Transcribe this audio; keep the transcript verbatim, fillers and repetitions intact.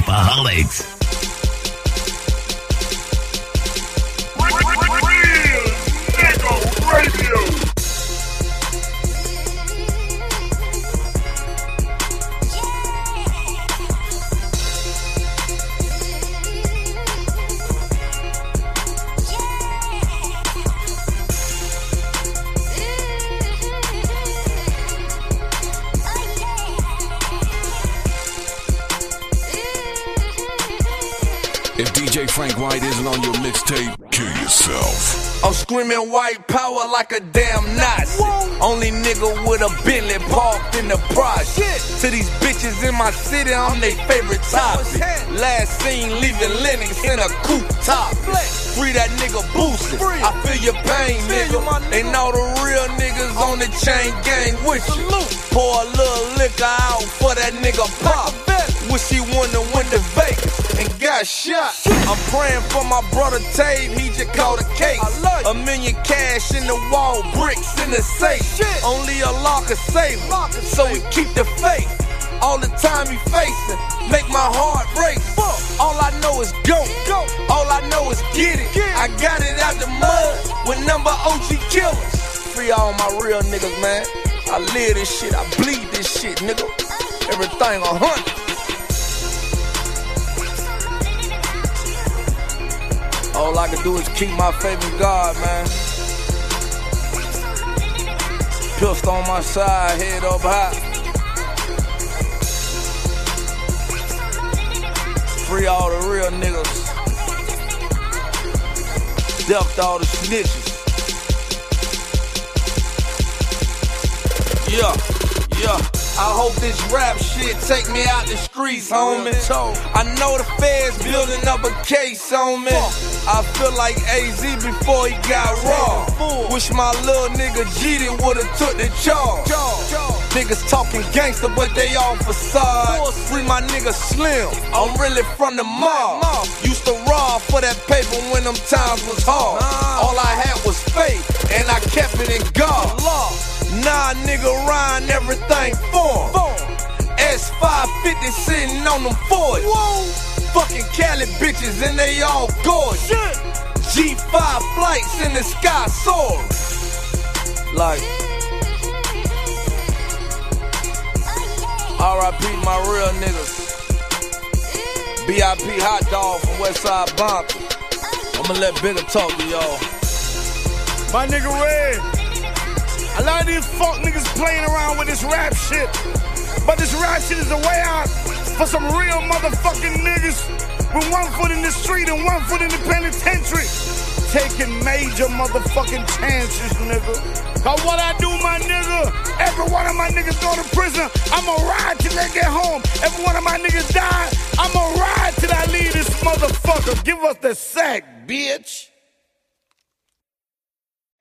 Rapaholics. If D J Frank White isn't on your mixtape, kill yourself. I'm screaming white power like a damn Nazi. Whoa. Only nigga with a Bentley parked in the project. To these bitches in my city, I'm they favorite topic. Last seen leaving Lennox in a coupe top. Free that nigga Boosie. I feel your pain, nigga. And all the real niggas on the chain gang with you. Pour a little liquor out for that nigga pop. Wish he wouldn't have went to Vegas and got shot. I'm praying for my brother Tave, he just caught a case. A million cash in the wall, bricks in the safe. Only a locker save him, so we keep the faith. All the time he facing, make my heart race. All I know is go, all I know is get it. I got it out the mud with number O G killers. Free all my real niggas, man. I live this shit, I bleed this shit, nigga. Everything a hundred. All I can do is keep my faith in God, man. Pistol on my side, head up high. Free all the real niggas. Death to all the snitches. Yeah, yeah. I hope this rap shit take me out the streets, homie. I know the feds building up a case on me. I feel like A Z before he got raw. Wish my little nigga G D would've took the charge. Niggas talking gangster, but they all facade. Free my nigga Slim, I'm really from the mob. Used to rob for that paper when them times was hard. All I had was faith, and I kept it in God. Nah, nigga, Ryan, everything form. S five fifty sitting on them Fords. Fucking Cali bitches and they all gorgeous. G five flights in the sky soaring. Like R I P my real niggas. B I P Hot Dog from Westside Bompton. I'ma let Bigger talk to y'all. My nigga Red, a lot of these fuck niggas playing around with this rap shit. But this rap shit is the way out for some real motherfucking niggas with one foot in the street and one foot in the penitentiary. Taking major motherfucking chances, nigga. Cause what I do, my nigga, every one of my niggas go to prison, I'ma ride till they get home. Every one of my niggas die, I'ma ride till I leave this motherfucker. Give us the sack, bitch.